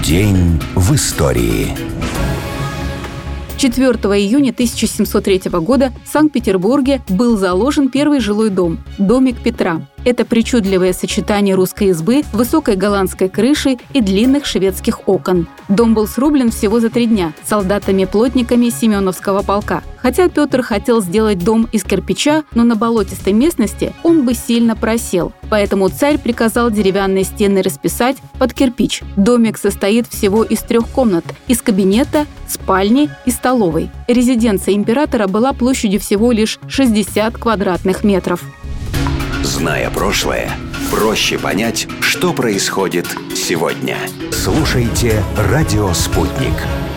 День в истории. 4 июня 1703 года в Санкт-Петербурге был заложен первый жилой дом – домик Петра. Это причудливое сочетание русской избы, высокой голландской крыши и длинных шведских окон. Дом был срублен всего за 3 дня солдатами-плотниками Семеновского полка. Хотя Петр хотел сделать дом из кирпича, но на болотистой местности он бы сильно просел. Поэтому царь приказал деревянные стены расписать под кирпич. Домик состоит всего из 3 комнат – из кабинета, спальни и столовой. Резиденция императора была площадью всего лишь 60 квадратных метров. Зная прошлое, проще понять, что происходит сегодня. Слушайте «Радио Спутник».